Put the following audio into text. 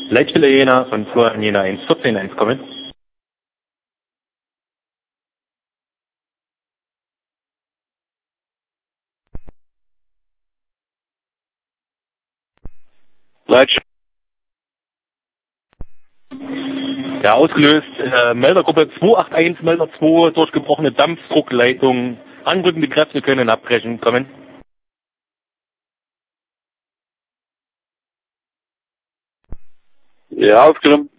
Leitstelle Jena von Florian Jena 114 kommen. Leitstelle. Ja, ausgelöst, Meldergruppe 281, Melder 2, durchgebrochene Dampfdruckleitung, anrückende Kräfte können abbrechen, kommen. Ja, aufgenommen.